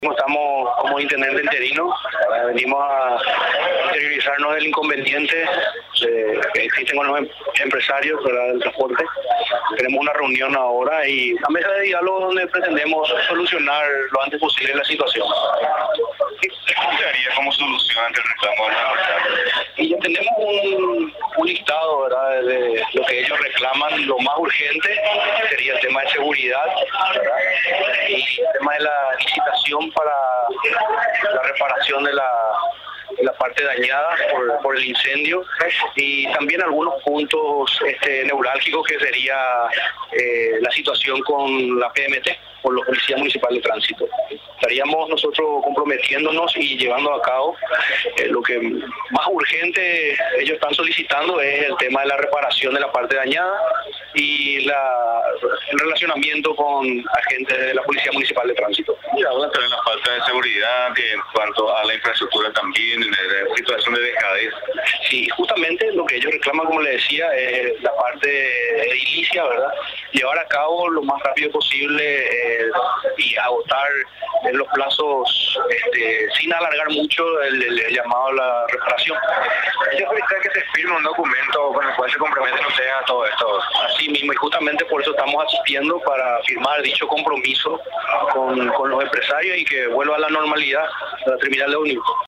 Estamos como intendente interino, venimos a interiorizarnos del inconveniente que existen con los empresarios, ¿verdad?, del transporte. Tenemos una reunión ahora y una mesa de diálogo donde pretendemos solucionar lo antes posible la situación. ¿Qué consideraría como solución ante el reclamo de los empresarios? Y ya tenemos un listado, ¿verdad?, de lo que ellos reclaman. Lo más urgente sería el tema de seguridad, ¿verdad?, y el tema de la licitación para la reparación de la parte dañada por el incendio, y también algunos puntos neurálgicos que sería la situación con la PMT, por la Policía Municipal de Tránsito. Estaríamos nosotros comprometiéndonos y llevando a cabo lo que más urgente ellos están solicitando es el tema de la reparación de la parte dañada y el relacionamiento con agentes de la Policía Municipal de Tránsito. Y hablan también de la falta de seguridad, que en cuanto a la infraestructura también, en la situación de dejadez. Sí, justamente lo que ellos reclaman, como le decía, es la parte edilicia, ¿verdad? Llevar a cabo lo más rápido posible y agotar en los plazos sin alargar mucho el llamado a la reparación. ¿Ellos solicitan que se firme un documento con el cual se comprometen ustedes a todo esto? Así mismo, y justamente por eso estamos asistiendo para firmar dicho compromiso con los empresarios y que vuelva a la normalidad la terminal de ómnibus.